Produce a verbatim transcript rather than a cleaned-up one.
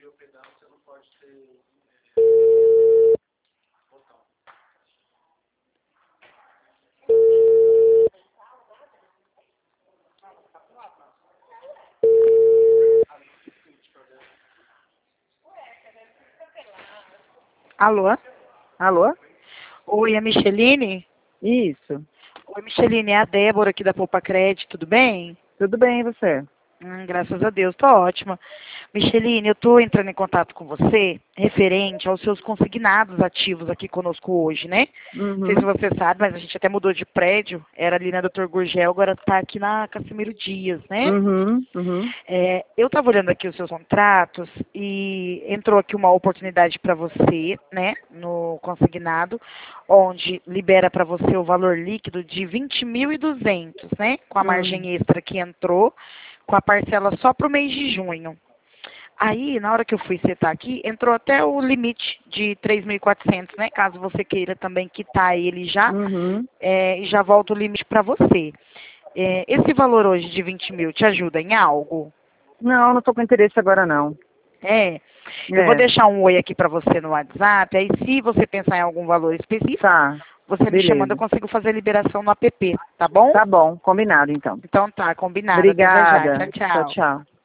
Alô? Alô? Oi, é a Micheline? Isso. Oi, Micheline, é a Débora aqui da Poupa Crédito, tudo bem? Tudo bem, e você? Hum, graças a Deus, tô ótima. Micheline, eu estou entrando em contato com você referente aos seus consignados ativos aqui conosco hoje, né? Não sei se Uhum. você sabe, mas a gente até mudou de prédio, era ali na doutor Gurgel, agora está aqui na Casimiro Dias, né? Uhum. Uhum. É, eu estava olhando aqui os seus contratos e entrou aqui uma oportunidade para você, né, no consignado, onde libera para você o valor líquido de vinte mil e duzentos, né, com a Hum. margem extra que entrou, com a parcela só para o mês de junho. Aí, na hora que eu fui setar aqui, entrou até o limite de três mil e quatrocentos, né, caso você queira também quitar ele já, Uhum. é, e já volta o limite para você. É, esse valor hoje de vinte mil te ajuda em algo? Não, não tô com interesse agora, não. É, eu vou É, deixar um oi aqui para você no WhatsApp, aí se você pensar em algum valor específico, tá. você me chamando, eu Beleza. consigo fazer a liberação no app, tá bom? Tá bom, combinado, então. Então tá, combinado. Até já já. Tchau, Obrigada. Tchau, tchau. tchau.